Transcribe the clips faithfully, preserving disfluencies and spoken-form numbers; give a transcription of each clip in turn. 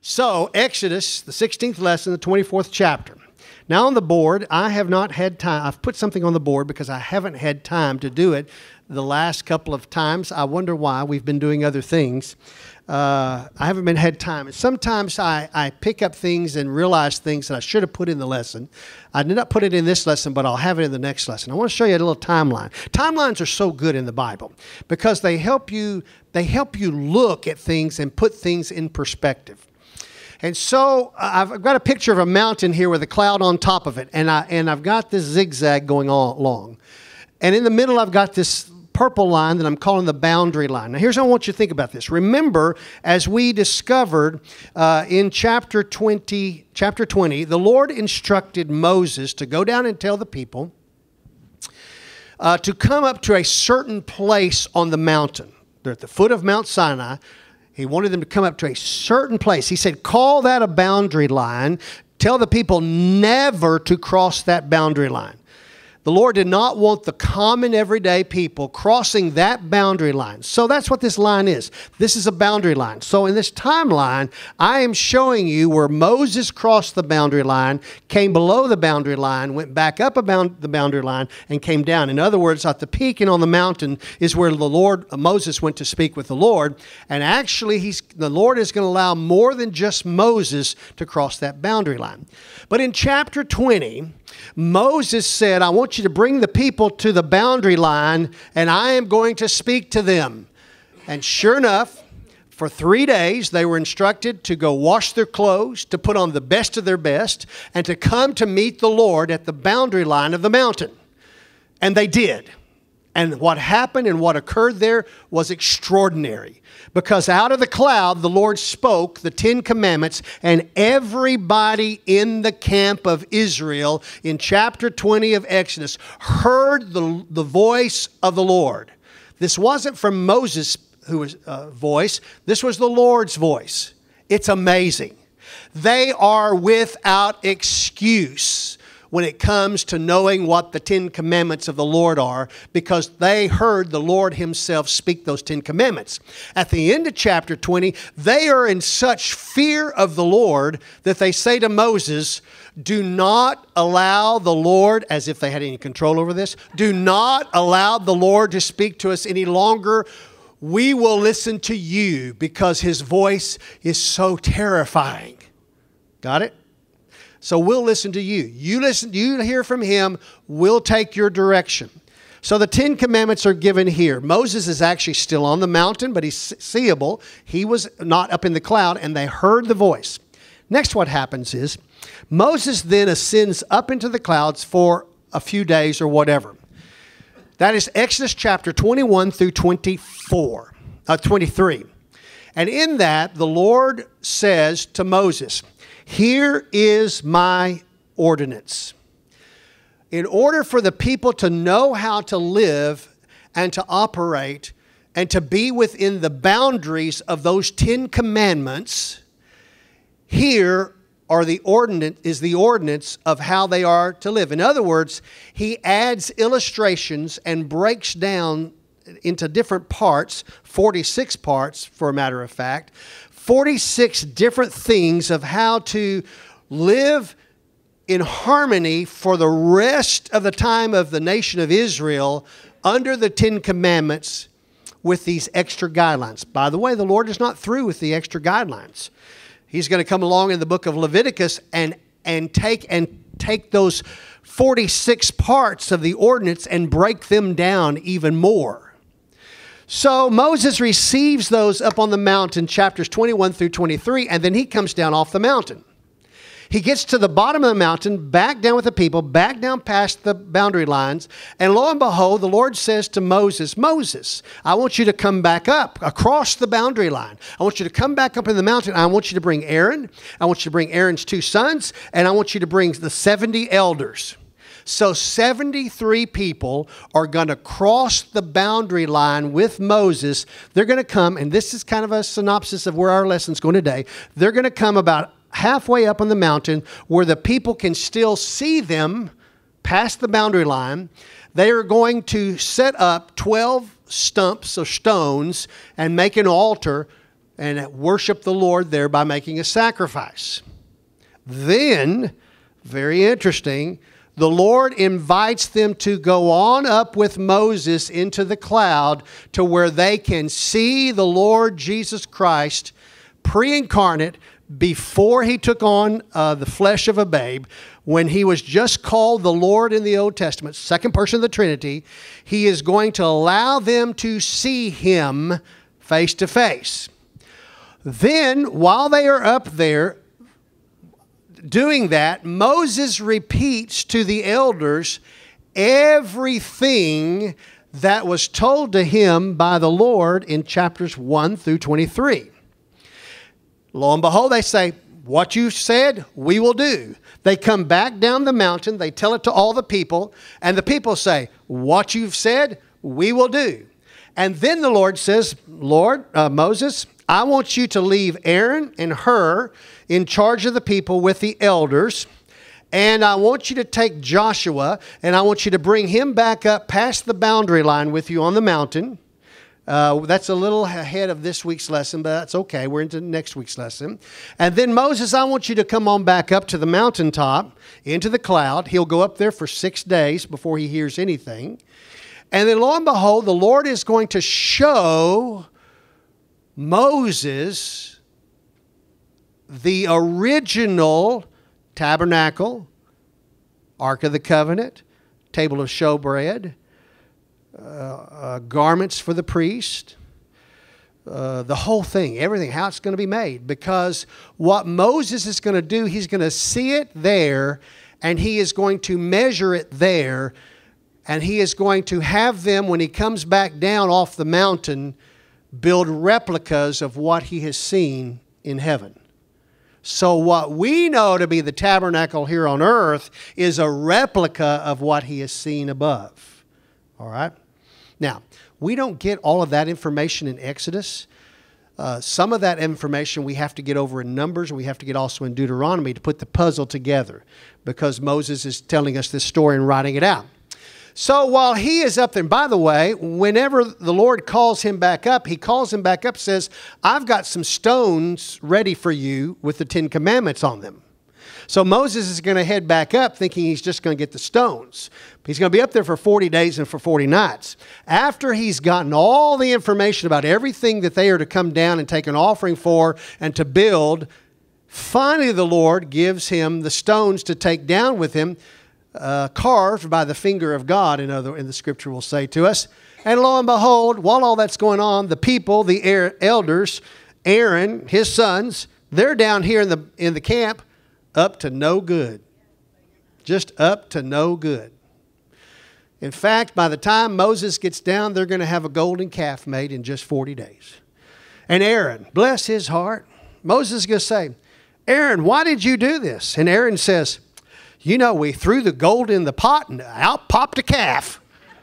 So, Exodus, the sixteenth lesson, the twenty-fourth chapter. Now on the board, I have not had time. I've put something on the board because I haven't had time to do it the last couple of times. I wonder why. We've been doing other things. Uh, I haven't been had time. Sometimes I, I pick up things and realize things that I should have put in the lesson. I did not put it in this lesson, but I'll have it in the next lesson. I want to show you a little timeline. Timelines are so good in the Bible because they help you, they help you look at things and put things in perspective. And so I've got a picture of a mountain here with a cloud on top of it, and, I, and I've got this zigzag going all along. And in the middle, I've got this purple line that I'm calling the boundary line. Now, here's how I want you to think about this. Remember, as we discovered uh, in chapter twenty, chapter twenty, the Lord instructed Moses to go down and tell the people uh, to come up to a certain place on the mountain. They're at the foot of Mount Sinai. He wanted them to come up to a certain place. He said, call that a boundary line. Tell the people never to cross that boundary line. The Lord did not want the common everyday people crossing that boundary line. So that's what this line is. This is a boundary line. So in this timeline, I am showing you where Moses crossed the boundary line, came below the boundary line, went back up about the boundary line, and came down. In other words, at the peak and on the mountain is where the Lord, Moses went to speak with the Lord. And actually, he's, the Lord is going to allow more than just Moses to cross that boundary line. But in chapter twenty, Moses said, I want you to bring the people to the boundary line, and I am going to speak to them. And sure enough, for three days, they were instructed to go wash their clothes, to put on the best of their best, and to come to meet the Lord at the boundary line of the mountain. And they did. And what happened and what occurred there was extraordinary. Because out of the cloud, the Lord spoke the Ten Commandments, and everybody in the camp of Israel in chapter twenty of Exodus heard the, the voice of the Lord. This wasn't from Moses' who was, uh, voice. This was the Lord's voice. It's amazing. They are without excuse when it comes to knowing what the Ten Commandments of the Lord are, because they heard the Lord himself speak those Ten Commandments. At the end of chapter twenty, they are in such fear of the Lord that they say to Moses, do not allow the Lord, as if they had any control over this, do not allow the Lord to speak to us any longer. We will listen to you because his voice is so terrifying. Got it? So we'll listen to you. You listen, you hear from him, we'll take your direction. So the Ten Commandments are given here. Moses is actually still on the mountain, but he's seeable. He was not up in the cloud, and they heard the voice. Next, what happens is Moses then ascends up into the clouds for a few days or whatever. That is Exodus chapter twenty-one through twenty-four, uh, twenty-three. And in that, the Lord says to Moses, here is my ordinance. In order for the people to know how to live and to operate and to be within the boundaries of those Ten Commandments, here are the ordinance, is the ordinance of how they are to live. In other words, he adds illustrations and breaks down into different parts, forty-six parts for a matter of fact, forty-six different things of how to live in harmony for the rest of the time of the nation of Israel under the Ten Commandments with these extra guidelines. By the way, the Lord is not through with the extra guidelines. He's going to come along in the book of Leviticus and, and, take, and take those forty-six parts of the ordinance and break them down even more. So Moses receives those up on the mountain, chapters twenty-one through twenty-three, and then he comes down off the mountain. He gets to the bottom of the mountain, back down with the people, back down past the boundary lines, and lo and behold, the Lord says to Moses, Moses, I want you to come back up across the boundary line. I want you to come back up in the mountain. I want you to bring Aaron. I want you to bring Aaron's two sons, and I want you to bring the seventy elders. So seventy-three people are going to cross the boundary line with Moses. They're going to come, and this is kind of a synopsis of where our lesson's going today. They're going to come about halfway up on the mountain where the people can still see them past the boundary line. They are going to set up twelve stumps or stones and make an altar and worship the Lord there by making a sacrifice. Then, very interesting, the Lord invites them to go on up with Moses into the cloud to where they can see the Lord Jesus Christ pre-incarnate before he took on uh, the flesh of a babe. When he was just called the Lord in the Old Testament, second person of the Trinity, he is going to allow them to see him face to face. Then, while they are up there doing that, Moses repeats to the elders everything that was told to him by the Lord in chapters one through twenty-three. Lo and behold, they say, what you said, we will do. They come back down the mountain, they tell it to all the people, and the people say, what you've said, we will do. And then the Lord says, Lord, uh, Moses, I want you to leave Aaron and Hur in charge of the people with the elders. And I want you to take Joshua and I want you to bring him back up past the boundary line with you on the mountain. Uh, that's a little ahead of this week's lesson, but that's okay. We're into next week's lesson. And then Moses, I want you to come on back up to the mountaintop, into the cloud. He'll go up there for six days before he hears anything. And then lo and behold, the Lord is going to show Moses the original tabernacle, Ark of the Covenant, table of showbread, uh, uh, garments for the priest, uh, the whole thing, everything, how it's going to be made. Because what Moses is going to do, he's going to see it there, and he is going to measure it there, and he is going to have them, when he comes back down off the mountain, build replicas of what he has seen in heaven. So what we know to be the tabernacle here on earth is a replica of what he has seen above. All right? Now, we don't get all of that information in Exodus. Uh, some of that information we have to get over in Numbers, and we have to get also in Deuteronomy to put the puzzle together, because Moses is telling us this story and writing it out. So while he is up there, and by the way, whenever the Lord calls him back up, he calls him back up, says, I've got some stones ready for you with the Ten Commandments on them. So Moses is going to head back up thinking he's just going to get the stones. He's going to be up there for forty days and for forty nights. After he's gotten all the information about everything that they are to come down and take an offering for and to build, finally the Lord gives him the stones to take down with him, Uh, carved by the finger of God, in other in the scripture will say to us. And lo and behold, while all that's going on, the people, the elders, Aaron, his sons, they're down here in the in the camp, up to no good. Just up to no good. In fact, by the time Moses gets down, they're going to have a golden calf made in just forty days. And Aaron, bless his heart, Moses is going to say, Aaron, why did you do this? And Aaron says, you know, we threw the gold in the pot and out popped a calf.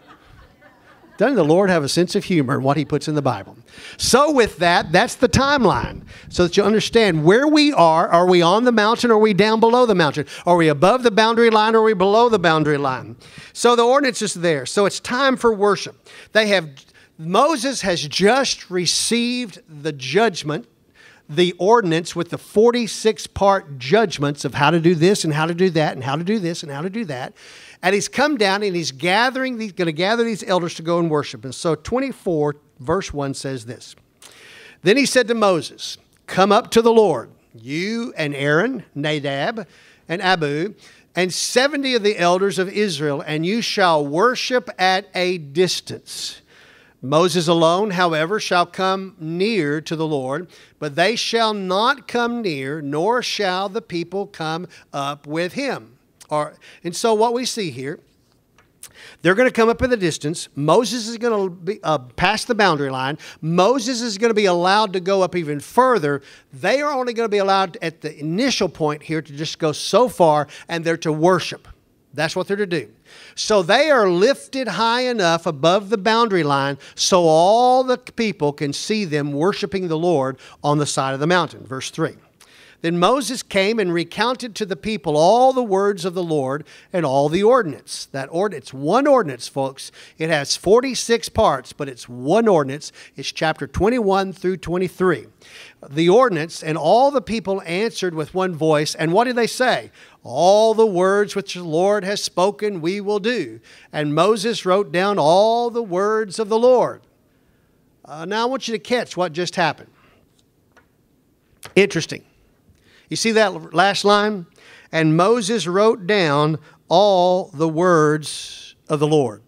Doesn't the Lord have a sense of humor in what he puts in the Bible? So with that, that's the timeline. So that you understand where we are. Are we on the mountain or are we down below the mountain? Are we above the boundary line or are we below the boundary line? So the ordinance is there. So it's time for worship. They have, Moses has just received the judgment, the ordinance with the forty-six part judgments of how to do this and how to do that and how to do this and how to do that. And he's come down and he's gathering, he's going to gather these elders to go and worship. And so twenty-four verse one says this. Then he said to Moses, come up to the Lord, you and Aaron, Nadab and Abihu, and seventy of the elders of Israel, and you shall worship at a distance. Moses alone, however, shall come near to the Lord, but they shall not come near, nor shall the people come up with him. Or, and so what we see here, they're going to come up in the distance. Moses is going to be uh, past the boundary line. Moses is going to be allowed to go up even further. They are only going to be allowed at the initial point here to just go so far, and they're to worship. That's what they're to do. So they are lifted high enough above the boundary line so all the people can see them worshiping the Lord on the side of the mountain. Verse three. Then Moses came and recounted to the people all the words of the Lord and all the ordinance. That ordinance, one ordinance, folks. It has forty-six parts, but it's one ordinance. It's chapter twenty-one through twenty-three. The ordinance, and all the people answered with one voice. And what did they say? All the words which the Lord has spoken we will do. And Moses wrote down all the words of the Lord. Uh, now I want you to catch what just happened. Interesting. You see that last line? And Moses wrote down all the words of the Lord.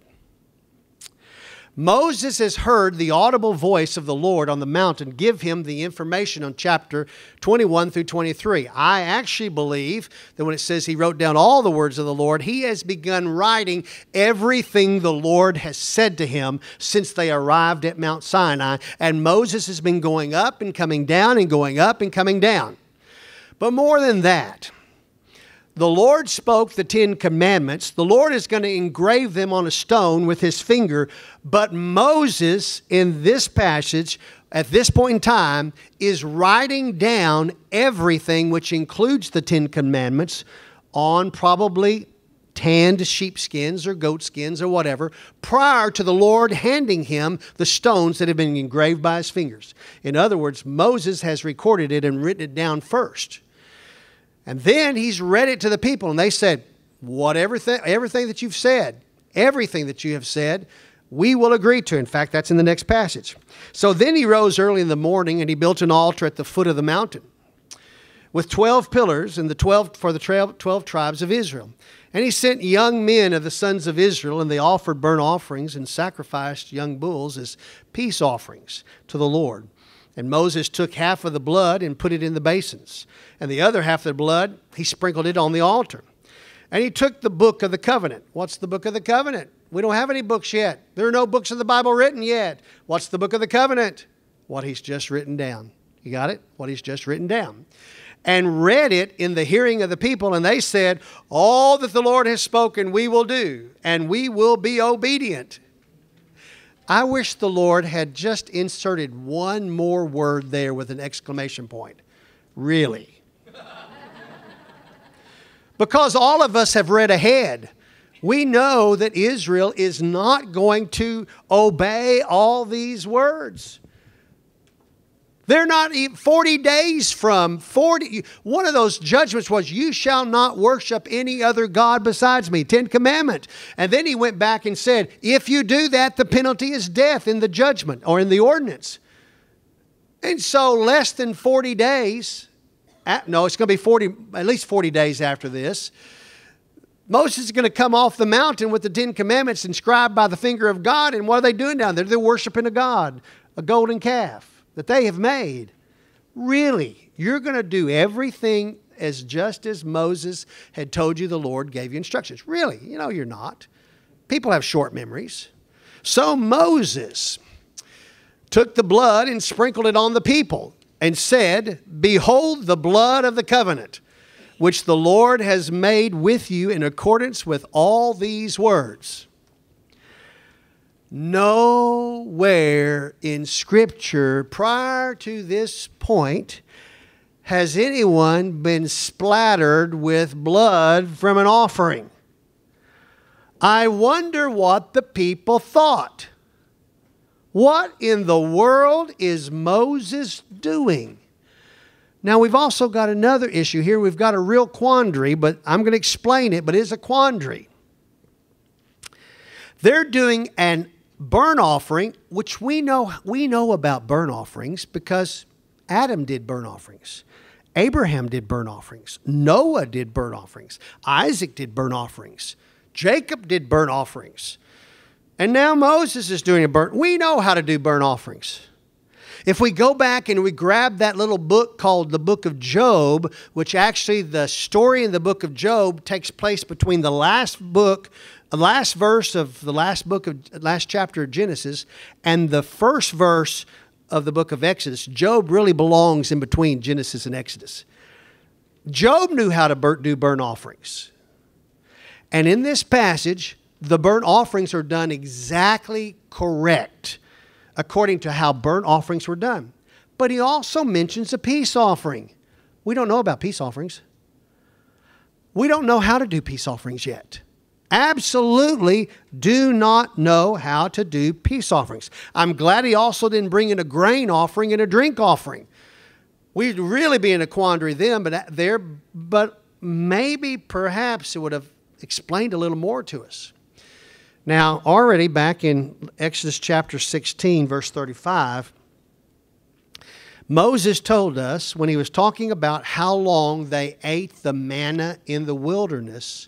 Moses has heard the audible voice of the Lord on the mountain give him the information on chapter twenty-one through twenty-three. I actually believe that when it says he wrote down all the words of the Lord, he has begun writing everything the Lord has said to him since they arrived at Mount Sinai. And Moses has been going up and coming down and going up and coming down. But more than that, the Lord spoke the Ten Commandments. The Lord is going to engrave them on a stone with his finger. But Moses, in this passage, at this point in time, is writing down everything, which includes the Ten Commandments, on probably tanned sheepskins or goatskins or whatever, prior to the Lord handing him the stones that have been engraved by his fingers. In other words, Moses has recorded it and written it down first. And then he's read it to the people, and they said, whatever th- everything that you've said, everything that you have said, we will agree to. In fact, that's in the next passage. So then he rose early in the morning, and he built an altar at the foot of the mountain with twelve pillars and the twelve for the twelve tribes of Israel. And he sent young men of the sons of Israel, and they offered burnt offerings and sacrificed young bulls as peace offerings to the Lord. And Moses took half of the blood and put it in the basins. And the other half of the blood, he sprinkled it on the altar. And he took the book of the covenant. What's the book of the covenant? We don't have any books yet. There are no books of the Bible written yet. What's the book of the covenant? What he's just written down. You got it? What he's just written down. And read it in the hearing of the people. And they said, all that the Lord has spoken we will do, and we will be obedient. I wish the Lord had just inserted one more word there with an exclamation point. Really. Because all of us have read ahead. We know that Israel is not going to obey all these words. They're not even forty days from forty. One of those judgments was, you shall not worship any other God besides me. Ten Commandment. And then he went back and said, if you do that, the penalty is death in the judgment or in the ordinance. And so less than forty days, at, no, it's going to be forty, at least forty days after this, Moses is going to come off the mountain with the Ten Commandments inscribed by the finger of God. And what are they doing down there? They're worshiping a god, a golden calf that they have made. Really, you're going to do everything as just as Moses had told you the Lord gave you instructions. Really, you know you're not. People have short memories. So Moses took the blood and sprinkled it on the people and said, behold the blood of the covenant, which the Lord has made with you in accordance with all these words. Nowhere in Scripture prior to this point has anyone been splattered with blood from an offering. I wonder what the people thought. What in the world is Moses doing? Now, we've also got another issue here. We've got a real quandary, but I'm going to explain it, but it's a quandary. They're doing an burnt offering, which we know we know about burnt offerings because Adam did burnt offerings. Abraham did burnt offerings. Noah did burnt offerings. Isaac did burnt offerings. Jacob did burnt offerings. And now Moses is doing a burnt. We know how to do burnt offerings. If we go back and we grab that little book called the Book of Job, which actually the story in the Book of Job takes place between the last book The last verse of the last book of last chapter of Genesis and the first verse of the book of Exodus. Job really belongs in between Genesis and Exodus. Job knew how to burn, do burnt offerings. And in this passage, the burnt offerings are done exactly correct according to how burnt offerings were done. But he also mentions a peace offering. We don't know about peace offerings. We don't know how to do peace offerings yet. Absolutely do not know how to do peace offerings. I'm glad he also didn't bring in a grain offering and a drink offering. We'd really be in a quandary then, but there, but maybe perhaps it would have explained a little more to us. Now, already back in Exodus chapter sixteen, verse thirty-five, Moses told us when he was talking about how long they ate the manna in the wilderness.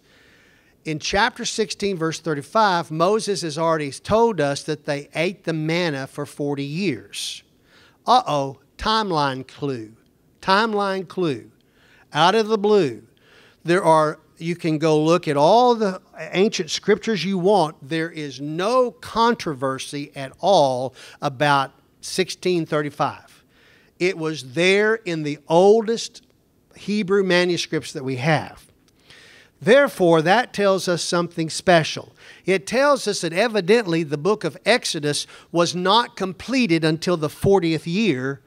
In chapter sixteen, verse thirty-five, Moses has already told us that they ate the manna for forty years. Uh-oh, timeline clue. Timeline clue. Out of the blue. There are, you can go look at all the ancient scriptures you want. There is no controversy at all about sixteen thirty-five. It was there in the oldest Hebrew manuscripts that we have. Therefore, that tells us something special. It tells us that evidently the book of Exodus was not completed until the fortieth year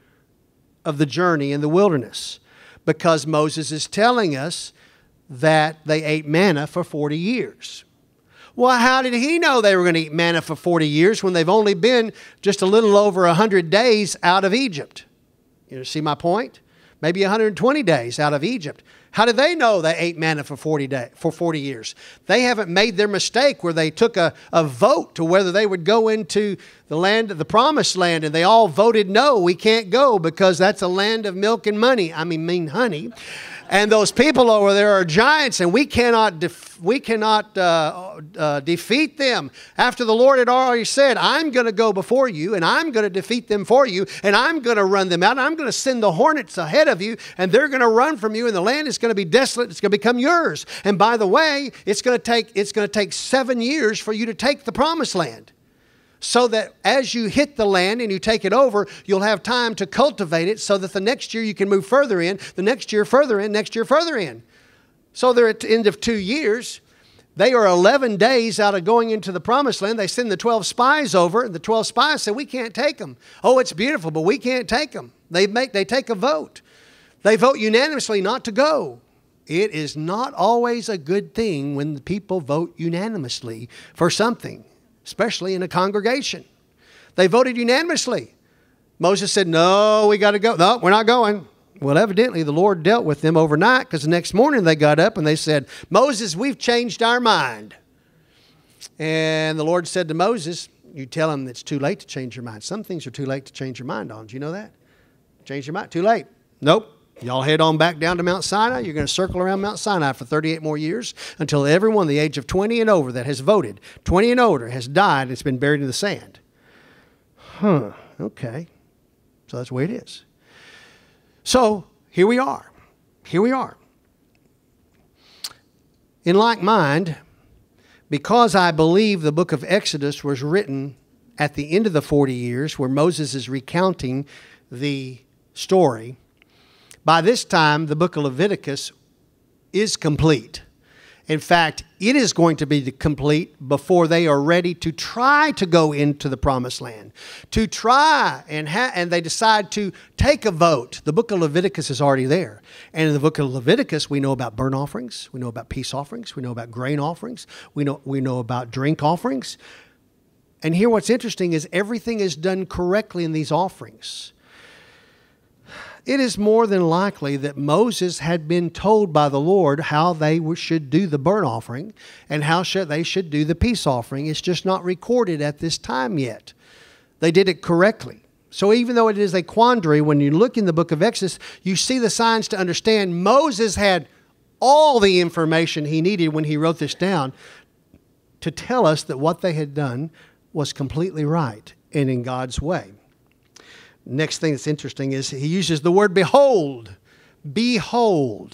of the journey in the wilderness, because Moses is telling us that they ate manna for forty years. Well, how did he know they were going to eat manna for forty years when they've only been just a little over one hundred days out of Egypt? You see my point? Maybe one hundred twenty days out of Egypt. How did they know they ate manna for forty day, for forty years? They haven't made their mistake where they took a, a vote to whether they would go into the land, the promised land, and they all voted no, we can't go because that's a land of milk and money. I mean, mean honey. And those people over there are giants, and we cannot def- we cannot uh, uh, defeat them. After the Lord had already said, I'm going to go before you, and I'm going to defeat them for you, and I'm going to run them out, and I'm going to send the hornets ahead of you, and they're going to run from you, and the land is going to be desolate. It's going to become yours. And by the way, it's going to take it's going to take seven years for you to take the promised land. So that as you hit the land and you take it over, you'll have time to cultivate it so that the next year you can move further in, the next year further in, next year further in. So they're at the end of two years. They are eleven days out of going into the promised land. They send the twelve spies over, and the twelve spies say, we can't take them. Oh, it's beautiful, but we can't take them. They make, they take a vote. They vote unanimously not to go. It is not always a good thing when the people vote unanimously for something, especially in a congregation. They voted unanimously. Moses said, no, we got to go. No, we're not going. Well, evidently the Lord dealt with them overnight, because the next morning they got up and they said, Moses, we've changed our mind. And the Lord said to Moses, you tell him it's too late to change your mind. Some things are too late to change your mind on. Do you know that? Change your mind. Too late. Nope. Y'all head on back down to Mount Sinai. You're going to circle around Mount Sinai for thirty-eight more years until everyone the age of twenty and over that has voted, twenty and older, has died and it's been buried in the sand. Huh. Okay. So that's the way it is. So here we are. Here we are. In like mind, because I believe the book of Exodus was written at the end of the forty years where Moses is recounting the story, by this time, the book of Leviticus is complete. In fact, it is going to be complete before they are ready to try to go into the promised land. To try, and, ha- and they decide to take a vote. The book of Leviticus is already there. And in the book of Leviticus, we know about burnt offerings. We know about peace offerings. We know about grain offerings. We know, we know about drink offerings. And here what's interesting is everything is done correctly in these offerings. It is more than likely that Moses had been told by the Lord how they should do the burnt offering and how should they should do the peace offering. It's just not recorded at this time yet. They did it correctly. So even though it is a quandary, when you look in the book of Exodus, you see the signs to understand Moses had all the information he needed when he wrote this down to tell us that what they had done was completely right and in God's way. Next thing that's interesting is he uses the word behold. Behold.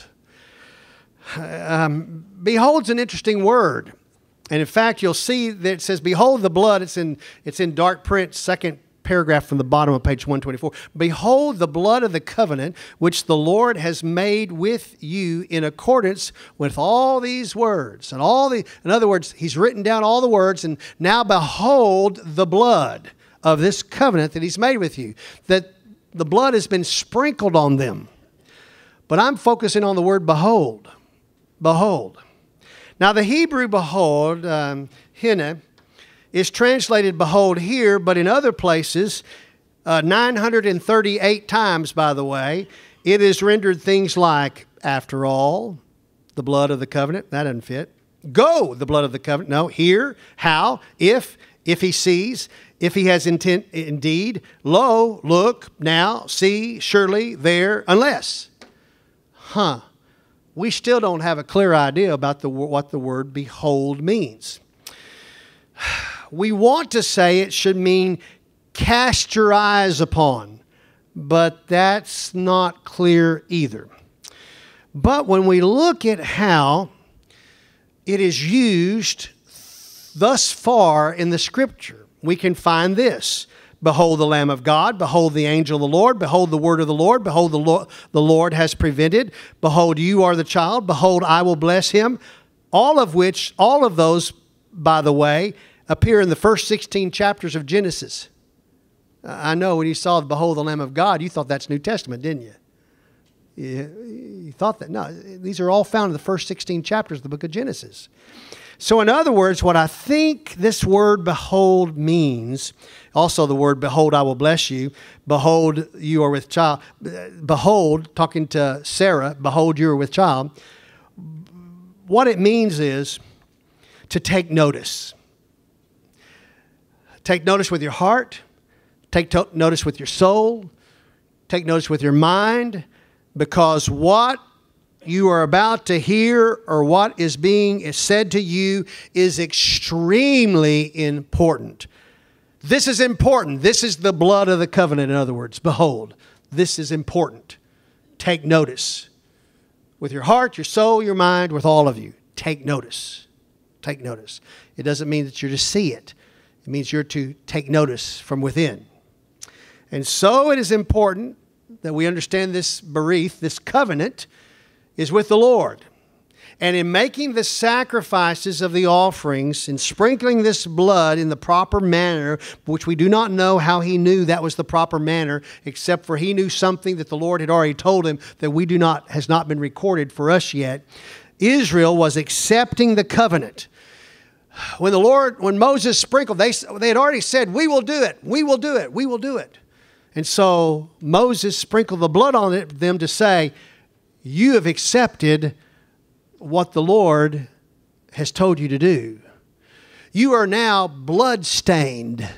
Um, behold's an interesting word. And in fact, you'll see that it says, behold the blood. It's in, it's in dark print, second paragraph from the bottom of page one twenty-four. Behold the blood of the covenant, which the Lord has made with you in accordance with all these words. And all the, in other words, he's written down all the words, and now behold the blood of this covenant that he's made with you, that the blood has been sprinkled on them. But I'm focusing on the word behold. Behold. Now the Hebrew behold, um, hina, is translated behold here, but in other places, uh, nine hundred thirty-eight times, by the way, it is rendered things like, after all, the blood of the covenant. That doesn't fit. Go, the blood of the covenant. No, here, how, if, if he sees, if he has intent, indeed, lo, look, now, see, surely, there, unless. Huh. We still don't have a clear idea about the, what the word behold means. We want to say it should mean cast your eyes upon, but that's not clear either. But when we look at how it is used thus far in the Scripture, we can find this. Behold the Lamb of God, behold the angel of the Lord, behold the word of the Lord, behold the Lord, the Lord has prevented, behold you are the child, behold I will bless him. All of which, all of those, by the way, appear in the first sixteen chapters of Genesis. I know when you saw behold the Lamb of God, you thought that's New Testament, didn't you? You, you thought that. No, these are all found in the first sixteen chapters of the book of Genesis. So in other words, what I think this word behold means, also the word behold, I will bless you, behold, you are with child, behold, talking to Sarah, behold, you are with child. What it means is to take notice. Take notice with your heart, take to- notice with your soul, take notice with your mind, because what you are about to hear or what is being said to you is extremely important. This is important. This is the blood of the covenant, in other words. Behold, this is important. Take notice. With your heart, your soul, your mind, with all of you. Take notice. Take notice. It doesn't mean that you're to see it. It means you're to take notice from within. And so it is important that we understand this berith, this covenant, is with the Lord. And in making the sacrifices of the offerings and sprinkling this blood in the proper manner, which we do not know how he knew that was the proper manner, except for he knew something that the Lord had already told him that we do not, has not been recorded for us yet. Israel was accepting the covenant. When the Lord, when Moses sprinkled, they, they had already said, we will do it, we will do it, we will do it. And so Moses sprinkled the blood on it, them to say, you have accepted what the Lord has told you to do. You are now blood-stained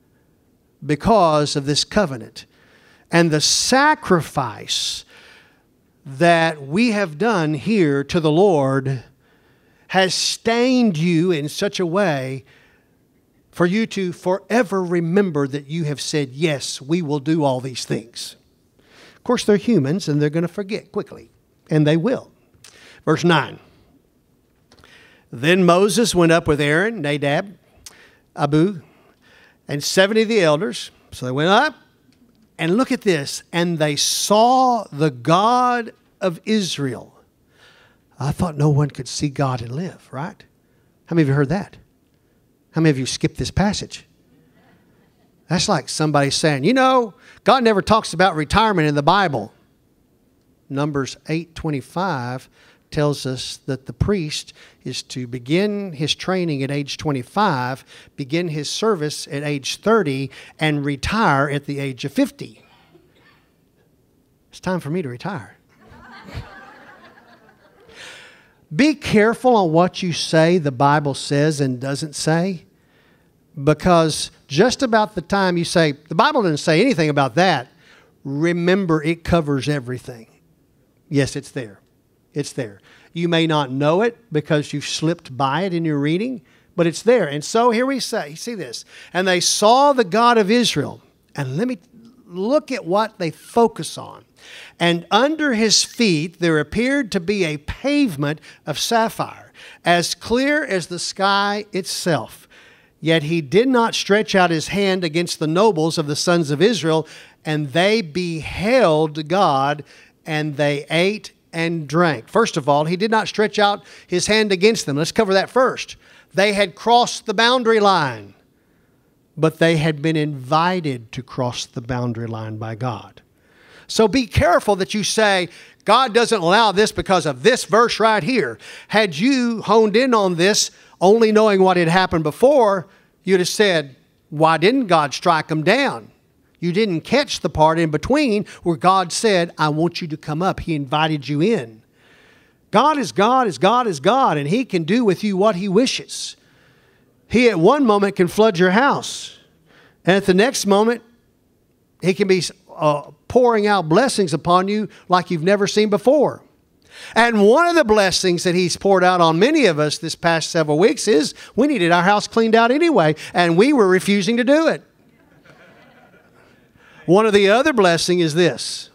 because of this covenant. And the sacrifice that we have done here to the Lord has stained you in such a way for you to forever remember that you have said, yes, we will do all these things. Of course, they're humans and they're going to forget quickly. And they will. Verse nine. Then Moses went up with Aaron, Nadab, Abihu, and seventy of the elders. So they went up, and look at this. And they saw the God of Israel. I thought no one could see God and live, right? How many of you heard that? How many of you skipped this passage? That's like somebody saying, you know, God never talks about retirement in the Bible. Numbers eight twenty-five tells us that the priest is to begin his training at age twenty-five, begin his service at age thirty, and retire at the age of fifty. It's time for me to retire. Be careful on what you say the Bible says and doesn't say, because just about the time you say, the Bible doesn't say anything about that, remember it covers everything. Yes, it's there. It's there. You may not know it because you've slipped by it in your reading, but it's there. And so here we say, see this. And they saw the God of Israel. And let me look at what they focus on. And under his feet there appeared to be a pavement of sapphire, as clear as the sky itself. Yet he did not stretch out his hand against the nobles of the sons of Israel, and they beheld God, and they ate and drank. First of all, he did not stretch out his hand against them. Let's cover that first. They had crossed the boundary line, but they had been invited to cross the boundary line by God. So be careful that you say, God doesn't allow this because of this verse right here. Had you honed in on this, only knowing what had happened before, you'd have said, why didn't God strike them down? You didn't catch the part in between where God said, I want you to come up. He invited you in. God is God, is God is God, and He can do with you what He wishes. He at one moment can flood your house, and at the next moment, He can be uh, pouring out blessings upon you like you've never seen before. And one of the blessings that He's poured out on many of us this past several weeks is we needed our house cleaned out anyway, and we were refusing to do it. One of the other blessings is this,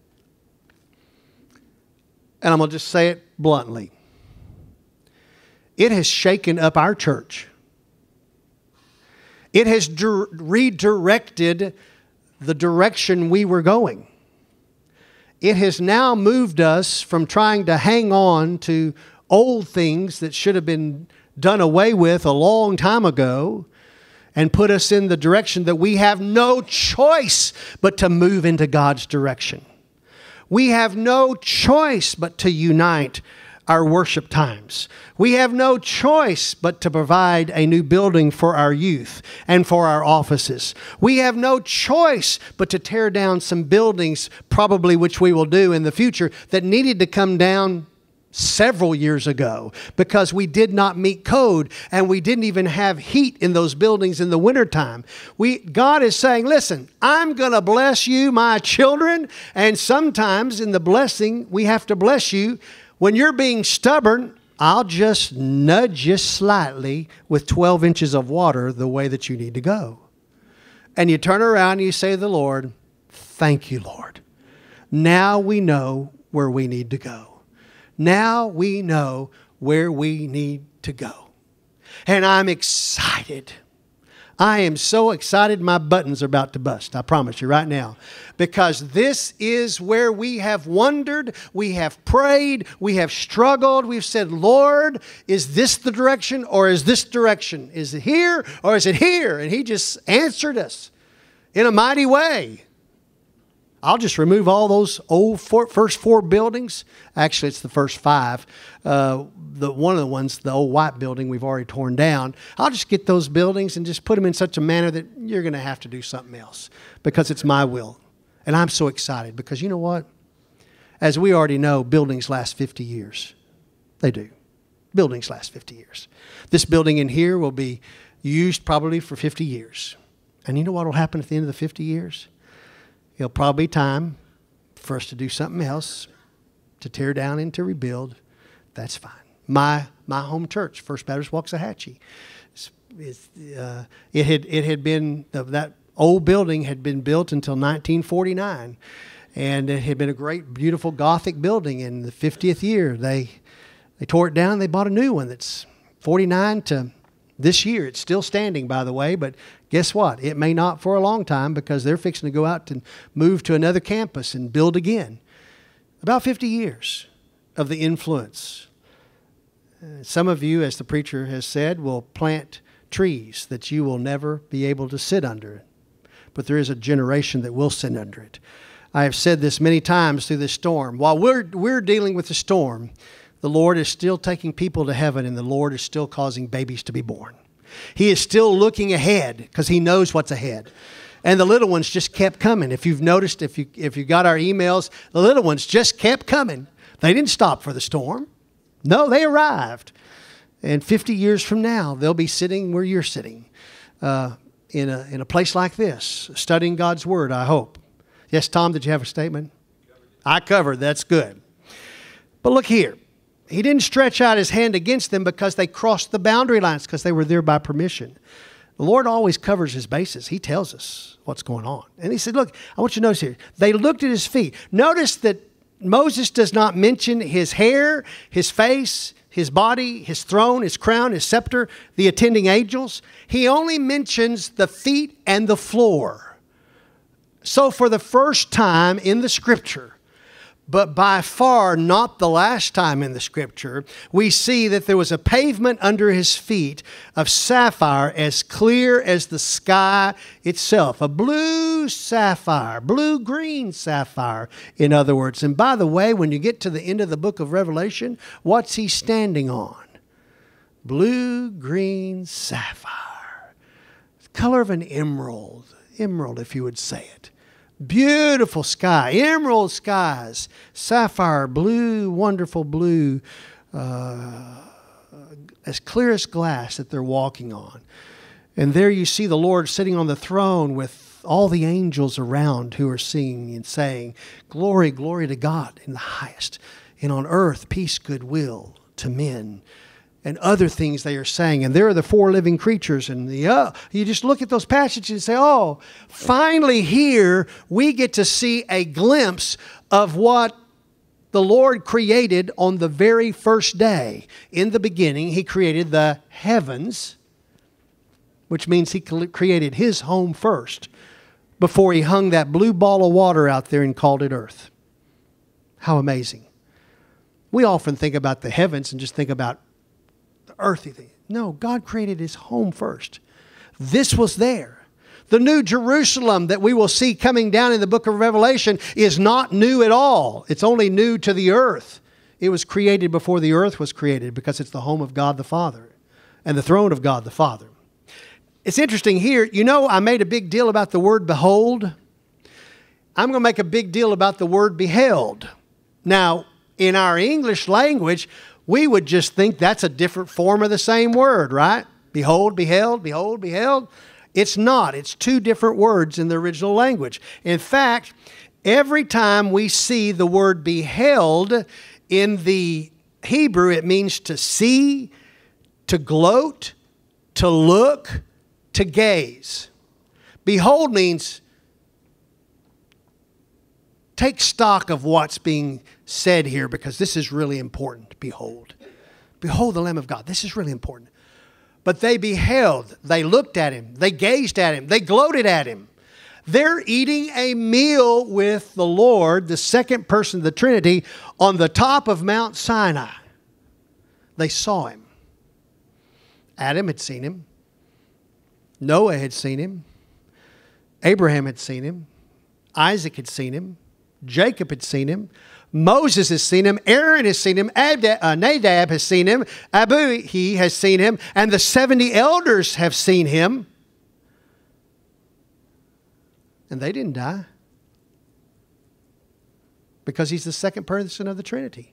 and I'm going to just say it bluntly. It has shaken up our church. It has dir- redirected the direction we were going. It has now moved us from trying to hang on to old things that should have been done away with a long time ago and put us in the direction that we have no choice but to move into God's direction. We have no choice but to unite our worship times. We have no choice but to provide a new building for our youth and for our offices. We have no choice but to tear down some buildings, probably which we will do in the future, that needed to come down several years ago because we did not meet code and we didn't even have heat in those buildings in the wintertime. We, God is saying, listen, I'm going to bless you, my children, and sometimes in the blessing, we have to bless you. When you're being stubborn, I'll just nudge you slightly with twelve inches of water the way that you need to go. And you turn around and you say to the Lord, thank you, Lord. Now we know where we need to go. Now we know where we need to go. And I'm excited. I am so excited my buttons are about to bust. I promise you right now. Because this is where we have wondered, we have prayed, we have struggled. We've said, Lord, is this the direction or is this direction? Is it here or is it here? And He just answered us in a mighty way. I'll just remove all those old four, first four buildings. Actually, it's the first five. Uh, the one of the ones, the old white building, we've already torn down. I'll just get those buildings and just put them in such a manner that you're going to have to do something else because it's my will. And I'm so excited because you know what? As we already know, buildings last fifty years. They do. Buildings last fifty years. This building in here will be used probably for fifty years. And you know what will happen at the end of the fifty years? It'll probably be time for us to do something else, to tear down and to rebuild. That's fine. My my home church, First Baptist Waxahachie, it's, it's, uh, it had it had been that old building had been built until nineteen forty-nine, and it had been a great, beautiful Gothic building. In the fiftieth year, they they tore it down. And they bought a new one that's forty-nine to this year. It's still standing, by the way, but guess what? It may not for a long time because they're fixing to go out and move to another campus and build again. About fifty years of the influence. Uh, some of you, as the preacher has said, will plant trees that you will never be able to sit under. But there is a generation that will sit under it. I have said this many times through this storm. While we're, we're dealing with the storm, the Lord is still taking people to heaven, and the Lord is still causing babies to be born. He is still looking ahead because He knows what's ahead. And the little ones just kept coming. If you've noticed, if you if you got our emails, the little ones just kept coming. They didn't stop for the storm. No, they arrived. And fifty years from now, they'll be sitting where you're sitting, uh, in a in a place like this, studying God's Word, I hope. Yes, Tom, did you have a statement? I covered. That's good. But look here. He didn't stretch out His hand against them because they crossed the boundary lines, because they were there by permission. The Lord always covers His bases. He tells us what's going on. And He said, look, I want you to notice here. They looked at His feet. Notice that Moses does not mention His hair, His face, His body, His throne, His crown, His scepter, the attending angels. He only mentions the feet and the floor. So for the first time in the Scripture, But by far not the last time in the Scripture, we see that there was a pavement under his feet of sapphire as clear as the sky itself. A blue sapphire, blue-green sapphire, in other words. And by the way, when you get to the end of the book of Revelation, what's he standing on? Blue-green sapphire. Color of an emerald. Emerald, if you would say it. Beautiful sky, emerald skies, sapphire, blue, wonderful blue, uh, as clear as glass that they're walking on. And there you see the Lord sitting on the throne with all the angels around who are singing and saying, "Glory, glory to God in the highest, and on earth peace, goodwill to men." And other things they are saying. And there are the four living creatures. And the, uh, you just look at those passages and say, oh, finally here we get to see a glimpse of what the Lord created on the very first day. In the beginning, he created the heavens, which means he created his home first before he hung that blue ball of water out there and called it earth. How amazing. We often think about the heavens and just think about earthy thing. No, God created his home first. This was there. The new Jerusalem that we will see coming down in the book of Revelation is not new at all. It's only new to the earth. It was created before the earth was created because it's the home of God the Father and the throne of God the Father. It's interesting here. You know, I made a big deal about the word behold. I'm going to make a big deal about the word beheld. Now, in our English language, we would just think that's a different form of the same word, right? Behold, beheld, behold, beheld. It's not. It's two different words in the original language. In fact, every time we see the word beheld in the Hebrew, it means to see, to gloat, to look, to gaze. Behold means take stock of what's being said here, because this is really important. Behold. Behold the Lamb of God. This is really important. But they beheld. They looked at him. They gazed at him. They gloated at him. They're eating a meal with the Lord, the second person of the Trinity, on the top of Mount Sinai. They saw him. Adam had seen him. Noah had seen him. Abraham had seen him. Isaac had seen him. Jacob had seen him. Moses has seen him. Aaron has seen him. Abda, uh, Nadab has seen him. Abu, he has seen him. And the seventy elders have seen him. And they didn't die. Because he's the second person of the Trinity.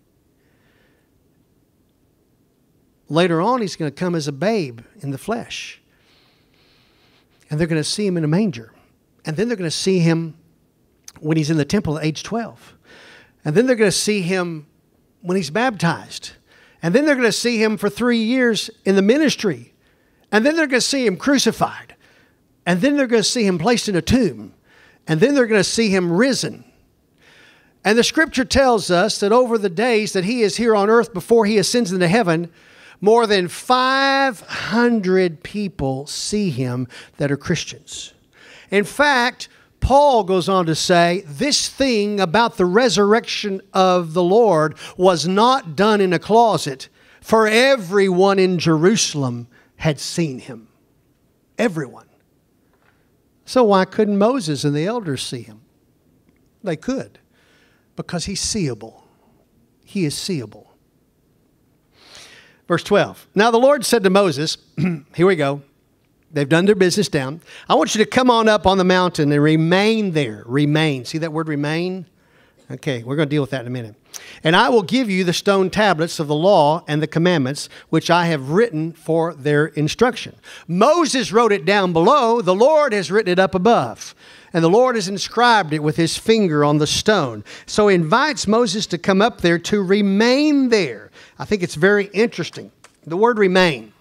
Later on, he's going to come as a babe in the flesh. And they're going to see him in a manger. And then they're going to see him when he's in the temple at age twelve. And then they're going to see him when he's baptized. And then they're going to see him for three years in the ministry. And then they're going to see him crucified. And then they're going to see him placed in a tomb. And then they're going to see him risen. And the scripture tells us that over the days that he is here on earth before he ascends into heaven, more than five hundred people see him that are Christians. In fact, Paul goes on to say, this thing about the resurrection of the Lord was not done in a closet, for everyone in Jerusalem had seen him. Everyone. So why couldn't Moses and the elders see him? They could, because he's seeable. He is seeable. Verse twelve. Now the Lord said to Moses, here we go. They've done their business down. I want you to come on up on the mountain and remain there. Remain. See that word remain? Okay, we're going to deal with that in a minute. And I will give you the stone tablets of the law and the commandments, which I have written for their instruction. Moses wrote it down below. The Lord has written it up above. And the Lord has inscribed it with his finger on the stone. So he invites Moses to come up there to remain there. I think it's very interesting. The word remain.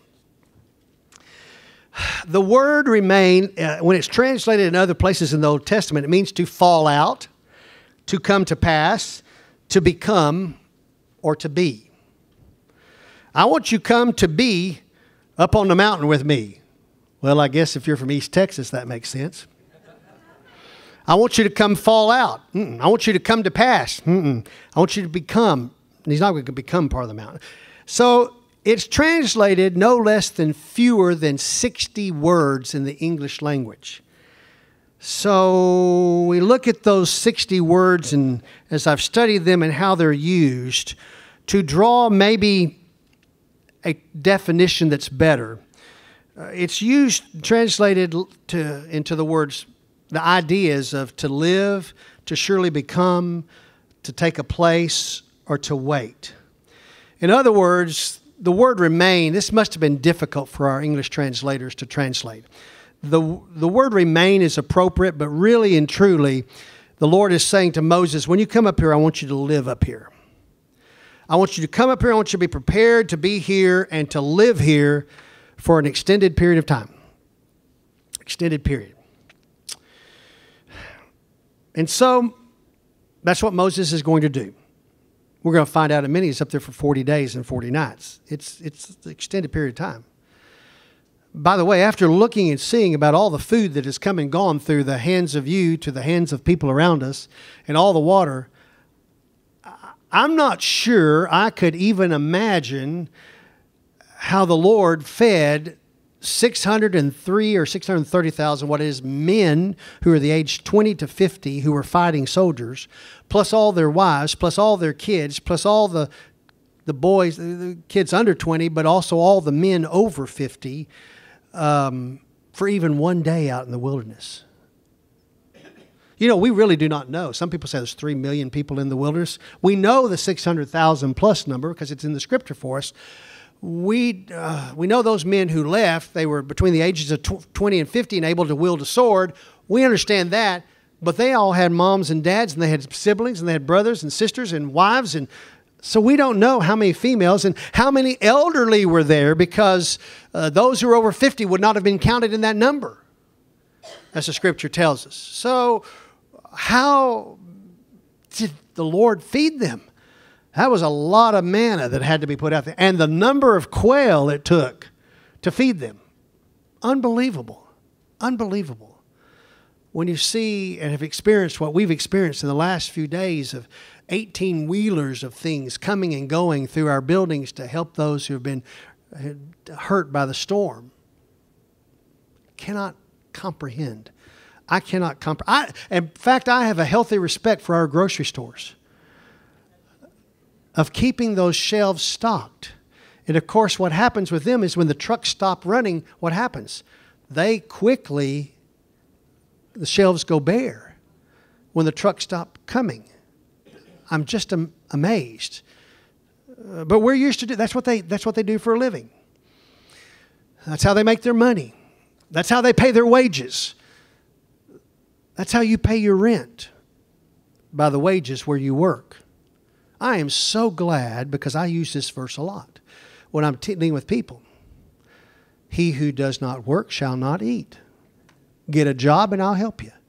The word remain, uh, when it's translated in other places in the Old Testament, it means to fall out, to come to pass, to become, or to be. I want you to come to be up on the mountain with me. Well, I guess if you're from East Texas, that makes sense. I want you to come fall out. Mm-mm. I want you to come to pass. Mm-mm. I want you to become. And he's not going to become part of the mountain. So it's translated no less than fewer than sixty words in the English language. So we look at those sixty words, and as I've studied them and how they're used, to draw maybe a definition that's better. Uh, it's used, translated to into the words, the ideas of to live, to surely become, to take a place, or to wait. In other words, the word remain, this must have been difficult for our English translators to translate. The, the word remain is appropriate, but really and truly, the Lord is saying to Moses, when you come up here, I want you to live up here. I want you to come up here. I want you to be prepared to be here and to live here for an extended period of time. Extended period. And so that's what Moses is going to do. We're going to find out in a minute. He's up there for forty days and forty nights. It's, it's an extended period of time. By the way, after looking and seeing about all the food that has come and gone through the hands of you to the hands of people around us and all the water, I'm not sure I could even imagine how the Lord fed six hundred three or six hundred thirty thousand, what is, men who are the age twenty to fifty who were fighting soldiers, plus all their wives, plus all their kids, plus all the, the boys, the kids under twenty, but also all the men over fifty, um, for even one day out in the wilderness. You know, we really do not know. Some people say there's three million people in the wilderness. We know the six hundred thousand plus number because it's in the scripture for us. We, uh, we know those men who left, they were between the ages of twenty and fifty and able to wield a sword. We understand that, but they all had moms and dads, and they had siblings, and they had brothers and sisters and wives, and so we don't know how many females and how many elderly were there, because uh, those who are over fifty would not have been counted in that number, as the scripture tells us. So how did the Lord feed them? That was a lot of manna that had to be put out there. And the number of quail it took to feed them. Unbelievable. Unbelievable. When you see and have experienced what we've experienced in the last few days of eighteen-wheelers of things coming and going through our buildings to help those who have been hurt by the storm. Cannot comprehend. I cannot comprehend. In fact, I have a healthy respect for our grocery stores, of keeping those shelves stocked. And of course, what happens with them is when the trucks stop running, what happens? They quickly, the shelves go bare when the trucks stop coming. I'm just am- amazed. Uh, but we're used to do, that's what they, that's what they do for a living. That's how they make their money. That's how they pay their wages. That's how you pay your rent, by the wages where you work. I am so glad, because I use this verse a lot when I'm dealing with people. He who does not work shall not eat. Get a job and I'll help you.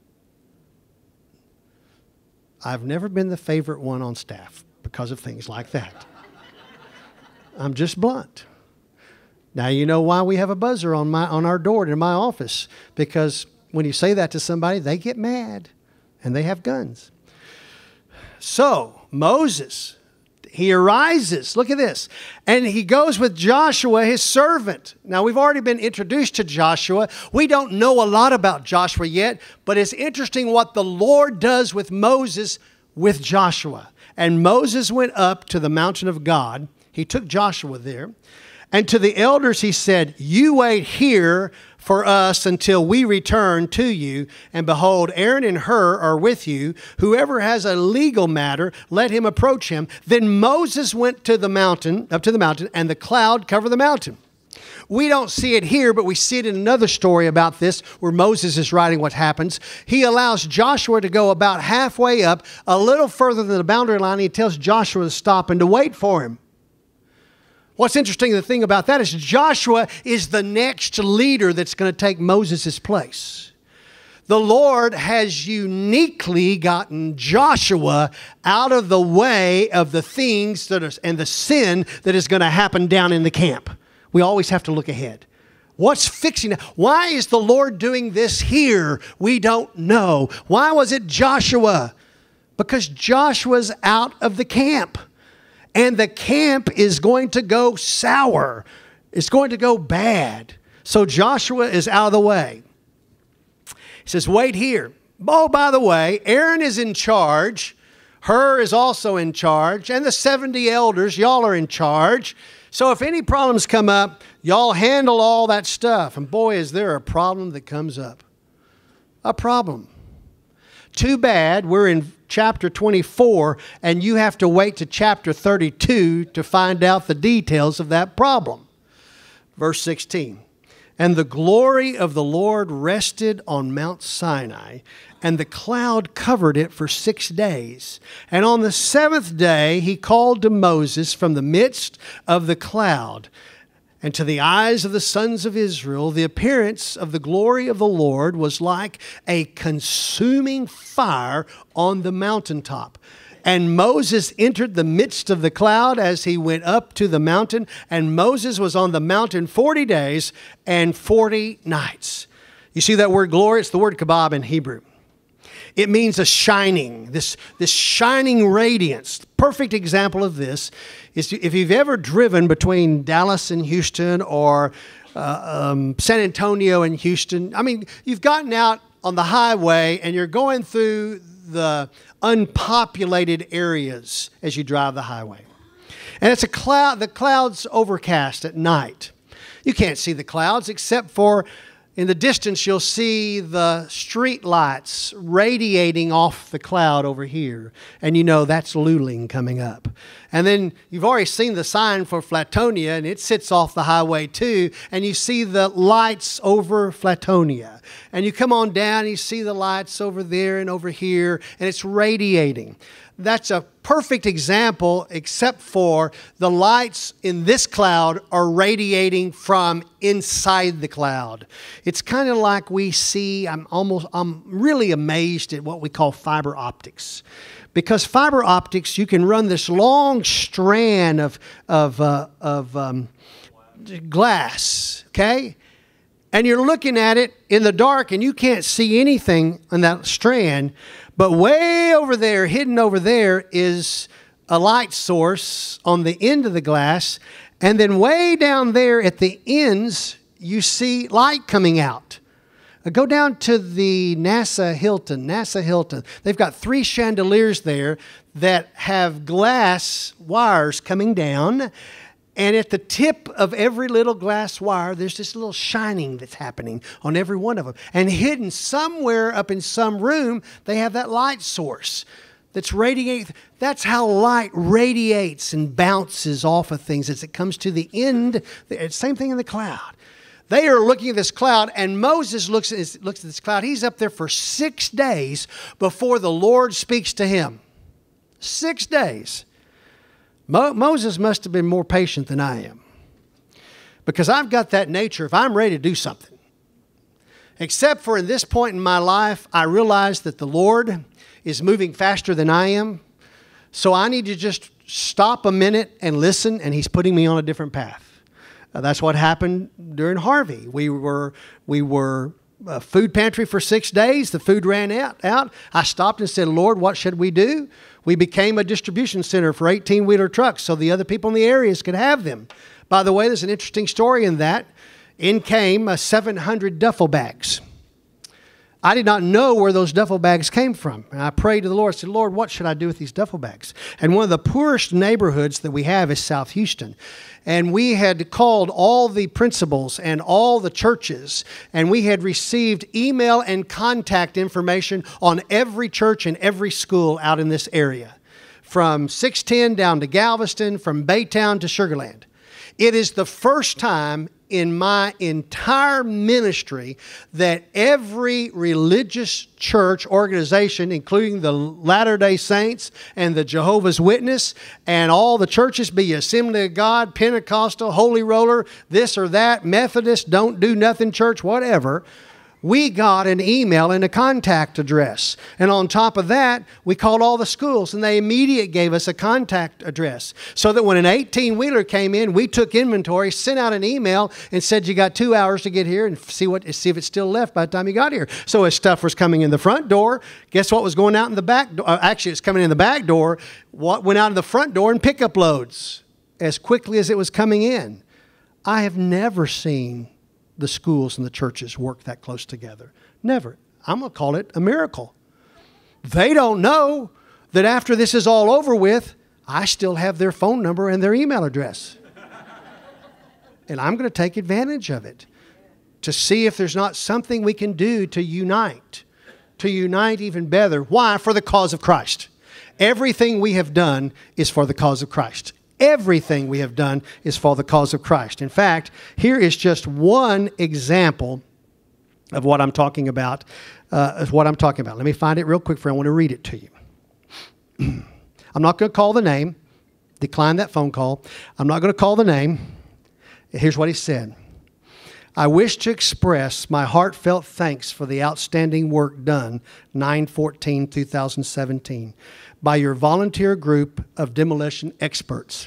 I've never been the favorite one on staff because of things like that. I'm just blunt. Now you know why we have a buzzer on my on our door in my office, because when you say that to somebody, they get mad and they have guns. So, Moses, he arises. Look at this. And he goes with Joshua, his servant. Now, we've already been introduced to Joshua. We don't know a lot about Joshua yet, but it's interesting what the Lord does with Moses with Joshua. And Moses went up to the mountain of God. He took Joshua there. And to the elders he said, you wait here for us until we return to you. And behold, Aaron and Hur are with you. Whoever has a legal matter, let him approach him. Then Moses went to the mountain, up to the mountain, and the cloud covered the mountain. We don't see it here, but we see it in another story about this where Moses is writing what happens. He allows Joshua to go about halfway up, a little further than the boundary line. He tells Joshua to stop and to wait for him. What's interesting, the thing about that is Joshua is the next leader that's going to take Moses' place. The Lord has uniquely gotten Joshua out of the way of the things that are, and the sin that is going to happen down in the camp. We always have to look ahead. What's fixing it? Why is the Lord doing this here? We don't know. Why was it Joshua? Because Joshua's out of the camp. And the camp is going to go sour. It's going to go bad. So Joshua is out of the way. He says, wait here. Oh, by the way, Aaron is in charge. Hur is also in charge. And the seventy elders, y'all are in charge. So if any problems come up, y'all handle all that stuff. And boy, is there a problem that comes up. A problem. Too bad we're in chapter twenty-four and you have to wait to chapter thirty-two to find out the details of that problem. Verse sixteen. And the glory of the Lord rested on Mount Sinai, and the cloud covered it for six days. And on the seventh day he called to Moses from the midst of the cloud. And to the eyes of the sons of Israel, the appearance of the glory of the Lord was like a consuming fire on the mountaintop. And Moses entered the midst of the cloud as he went up to the mountain. And Moses was on the mountain forty days and forty nights. You see that word glory? It's the word kabab in Hebrew. It means a shining, this, this shining radiance. Perfect example of this is if you've ever driven between Dallas and Houston or uh, um, San Antonio and Houston. I mean, you've gotten out on the highway and you're going through the unpopulated areas as you drive the highway. And it's a cloud, the cloud's overcast at night. You can't see the clouds except for in the distance, you'll see the street lights radiating off the cloud over here. And you know that's Luling coming up. And then you've already seen the sign for Flatonia, and it sits off the highway too. And you see the lights over Flatonia. And you come on down, and you see the lights over there and over here, and it's radiating. That's a perfect example, except for the lights in this cloud are radiating from inside the cloud. It's kind of like we see, I'm almost, I'm really amazed at what we call fiber optics. Because fiber optics, you can run this long strand of, of, uh, of um, glass, okay? And you're looking at it in the dark and you can't see anything on that strand. But way over there, hidden over there, is a light source on the end of the glass. And then way down there at the ends, you see light coming out. Go down to the NASA Hilton. NASA Hilton. They've got three chandeliers there that have glass wires coming down. And at the tip of every little glass wire, there's this little shining that's happening on every one of them. And hidden somewhere up in some room, they have that light source that's radiating. That's how light radiates and bounces off of things as it comes to the end. Same thing in the cloud. They are looking at this cloud, and Moses looks at this, looks at this cloud. He's up there for six days before the Lord speaks to him. Six days. Mo- Moses must have been more patient than I am. Because I've got that nature if I'm ready to do something. Except for in this point in my life, I realize that the Lord is moving faster than I am. So I need to just stop a minute and listen, and He's putting me on a different path. Uh, that's what happened during Harvey. We were, we were a food pantry for six days. The food ran out, out. I stopped and said, Lord, what should we do? We became a distribution center for eighteen-wheeler trucks so the other people in the areas could have them. By the way, there's an interesting story in that. In came uh, seven hundred duffel bags. I did not know where those duffel bags came from. And I prayed to the Lord. I said, Lord, what should I do with these duffel bags? And one of the poorest neighborhoods that we have is South Houston. And we had called all the principals and all the churches, and we had received email and contact information on every church and every school out in this area, from six ten down to Galveston, from Baytown to Sugar Land. It is the first time in my entire ministry that every religious church organization, including the Latter-day Saints and the Jehovah's Witness and all the churches, be Assembly of God, Pentecostal, Holy Roller, this or that, Methodist, Don't Do Nothing Church, whatever, we got an email and a contact address. And on top of that, we called all the schools, and they immediately gave us a contact address. So that when an eighteen-wheeler came in, we took inventory, sent out an email, and said, you got two hours to get here and see what see if it's still left by the time you got here. So as stuff was coming in the front door, guess what was going out in the back door? Actually, it's coming in the back door. What went out in the front door in pickup loads as quickly as it was coming in. I have never seen the schools and the churches work that close together. Never. I'm going to call it a miracle. They don't know that after this is all over with, I still have their phone number and their email address. And I'm going to take advantage of it to see if there's not something we can do to unite, to unite even better. Why? For the cause of Christ. Everything we have done is for the cause of Christ. Everything we have done is for the cause of Christ. In fact, here is just one example of what I'm talking about. Uh, of what I'm talking about. Let me find it real quick for you. I want to read it to you. I'm not going to call the name. Decline that phone call. I'm not going to call the name. Here's what he said. I wish to express my heartfelt thanks for the outstanding work done nine fourteen twenty seventeen by your volunteer group of demolition experts.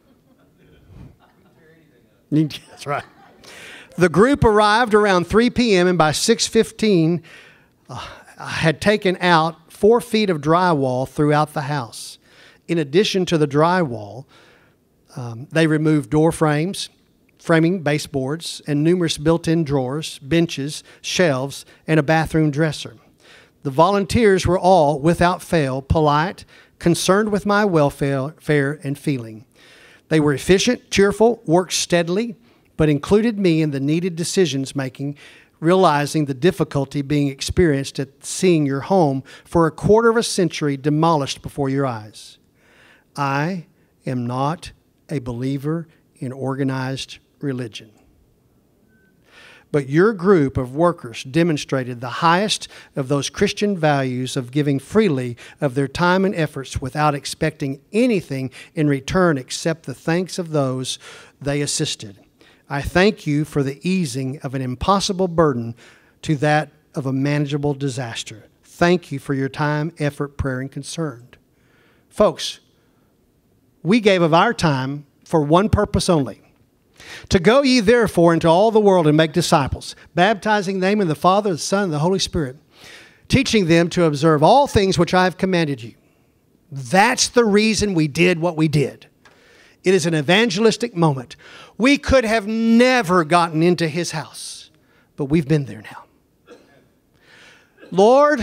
That's right. The group arrived around three p.m. and by six fifteen uh, had taken out four feet of drywall throughout the house. In addition to the drywall, um, they removed door frames, framing baseboards, and numerous built-in drawers, benches, shelves, and a bathroom dresser. The volunteers were all, without fail, polite, concerned with my welfare and feeling. They were efficient, cheerful, worked steadily, but included me in the needed decisions making, realizing the difficulty being experienced at seeing your home for a quarter of a century demolished before your eyes. I am not a believer in organized religion. But your group of workers demonstrated the highest of those Christian values of giving freely of their time and efforts without expecting anything in return except the thanks of those they assisted. I thank you for the easing of an impossible burden to that of a manageable disaster. Thank you for your time, effort, prayer, and concern. Folks, we gave of our time for one purpose only. To go ye therefore into all the world and make disciples, baptizing them in the Father, the Son, and the Holy Spirit, teaching them to observe all things which I have commanded you. That's the reason we did what we did. It is an evangelistic moment. We could have never gotten into His house, but we've been there now. Lord,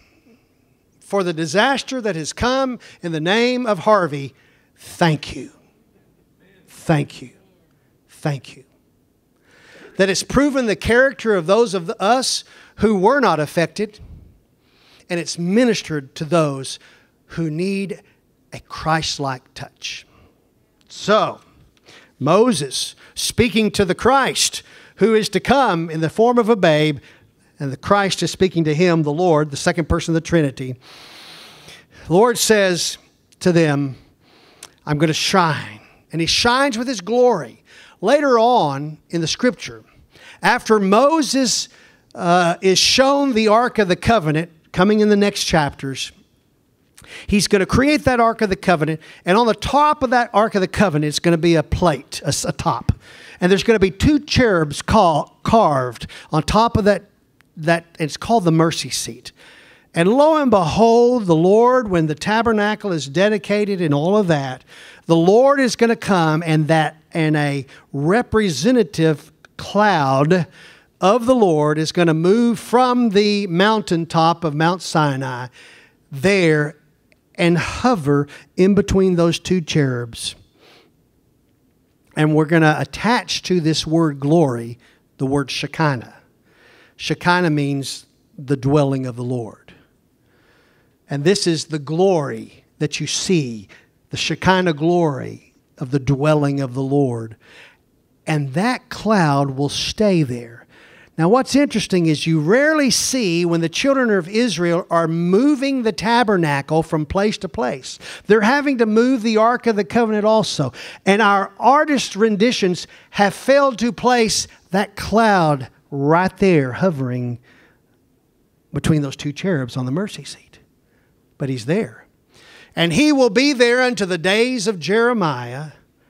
for the disaster that has come in the name of Harvey, thank you. Thank you. Thank you. That it's proven the character of those of us who were not affected, and it's ministered to those who need a Christ-like touch. So, Moses speaking to the Christ who is to come in the form of a babe, and the Christ is speaking to him, the Lord, the second person of the Trinity. The Lord says to them, I'm going to shine. And He shines with His glory. Later on in the Scripture, after Moses uh, is shown the Ark of the Covenant, coming in the next chapters, he's going to create that Ark of the Covenant, and on the top of that Ark of the Covenant is going to be a plate, a, a top. And there's going to be two cherubs call, carved on top of that, that, it's called the mercy seat. And lo and behold, the Lord, when the tabernacle is dedicated and all of that, the Lord is going to come and that and a representative cloud of the Lord is going to move from the mountaintop of Mount Sinai there and hover in between those two cherubs. And we're going to attach to this word glory the word Shekinah. Shekinah means the dwelling of the Lord. And this is the glory that you see, the Shekinah glory of the dwelling of the Lord. And that cloud will stay there. Now what's interesting is you rarely see when the children of Israel are moving the tabernacle from place to place. They're having to move the Ark of the Covenant also. And our artist renditions have failed to place that cloud right there hovering between those two cherubs on the mercy seat. But he's there. And he will be there unto the days of Jeremiah,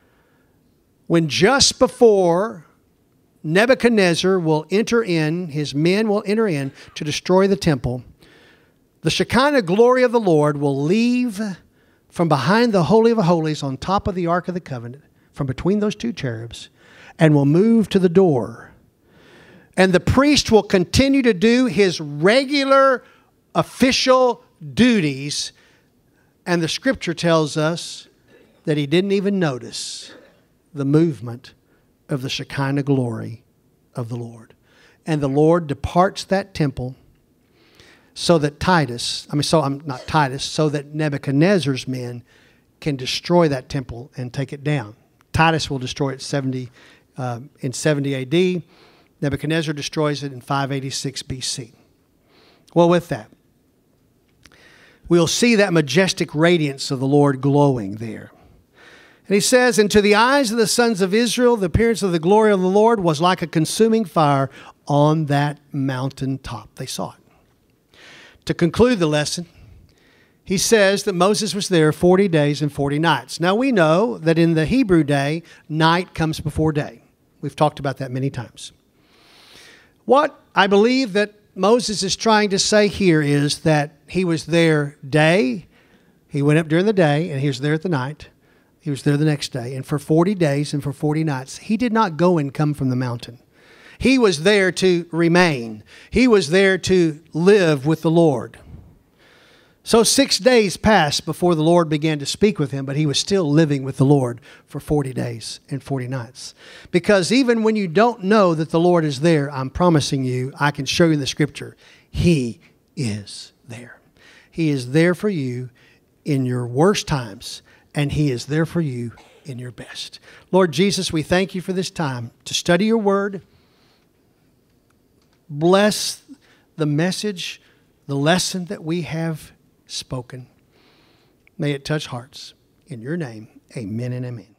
when just before Nebuchadnezzar will enter in, his men will enter in to destroy the temple, the Shekinah glory of the Lord will leave from behind the Holy of Holies on top of the Ark of the Covenant, from between those two cherubs, and will move to the door. And the priest will continue to do his regular official duties. And the scripture tells us that he didn't even notice the movement of the Shekinah glory of the Lord. And the Lord departs that temple so that Titus, I mean, so I'm not Titus, so that Nebuchadnezzar's men can destroy that temple and take it down. Titus will destroy it seventy, uh, in seventy A D. Nebuchadnezzar destroys it in five eighty-six B C. Well, with that, we'll see that majestic radiance of the Lord glowing there. And he says, and to the eyes of the sons of Israel, the appearance of the glory of the Lord was like a consuming fire on that mountaintop. They saw it. To conclude the lesson, he says that Moses was there forty days and forty nights. Now we know that in the Hebrew day, night comes before day. We've talked about that many times. What I believe that Moses is trying to say here is that he was there day, he went up during the day, and he was there at the night. He was there the next day. And for forty days and for forty nights, he did not go and come from the mountain. He was there to remain. He was there to live with the Lord. So six days passed before the Lord began to speak with him, but he was still living with the Lord for forty days and forty nights. Because even when you don't know that the Lord is there, I'm promising you, I can show you in the scripture, he is there. He is there for you in your worst times, and he is there for you in your best. Lord Jesus, we thank you for this time to study your word. Bless the message, the lesson that we have spoken. May it touch hearts. In your name, amen and amen.